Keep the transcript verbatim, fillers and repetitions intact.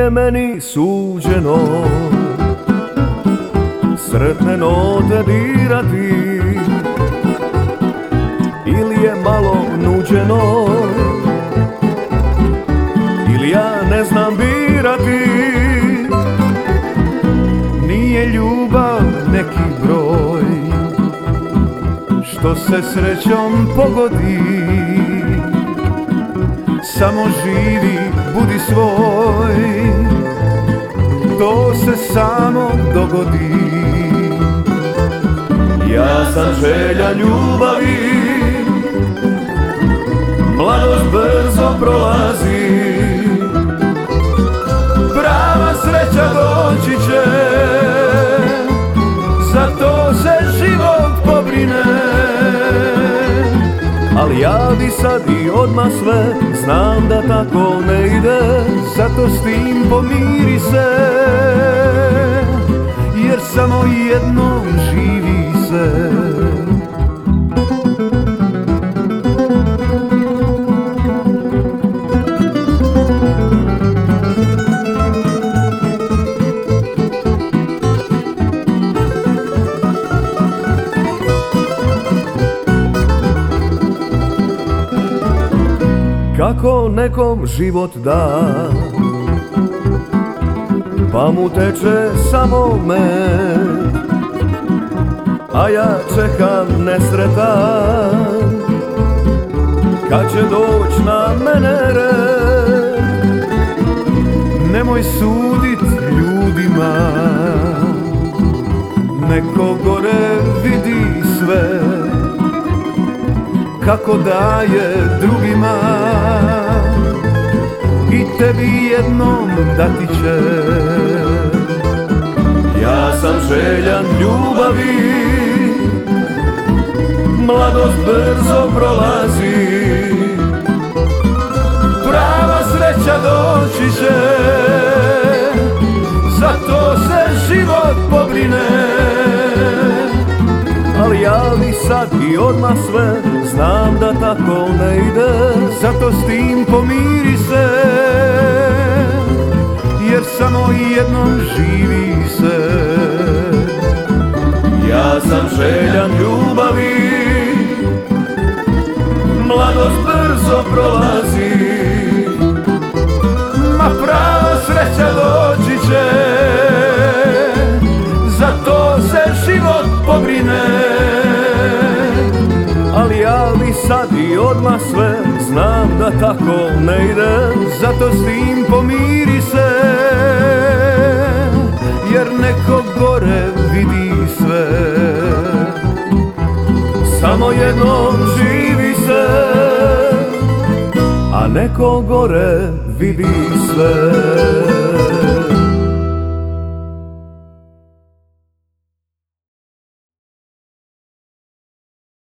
je meni suđeno sretne note dirati, ili je malo nuđeno, ili ja ne znam birati. Nije ljubav neki broj što se srećom pogodi, samo živi, budi svoj, to se samo dogodi. Ja sam želja ljubavi, mladost brzo prolazi, prava sreća doći će, za to se život pobrine. Ali ja bi sad i odmah sve, znam da tako ne ide, zato s tim pomiri se, jer samo jednom živi se. Kako nekom život da, pa mu teče samo med, a ja čekam nesretan, kad će doć na mene red. Nemoj sudit ljudima, neko gore vidi sve, kako daje drugima i tebi jednom dati će. Ja sam željan ljubavi, mladost brzo prolazi, prava sreća doći će, za to se život pobrine. Ali ja bi sad i odmah sve, znam da tako ne ide, zato s tim pomiri se, jer samo jednom živi se. Ja sam željan ljubavi, mladost brzo prolazi, ma prava sreća doći će, za to se život pobrine. Ali ja bi sad i odmah sve, znam da tako ne ide, zato s tim pomiri se, jer neko gore vidi sve. Samo jednom živi se, a neko gore vidi sve.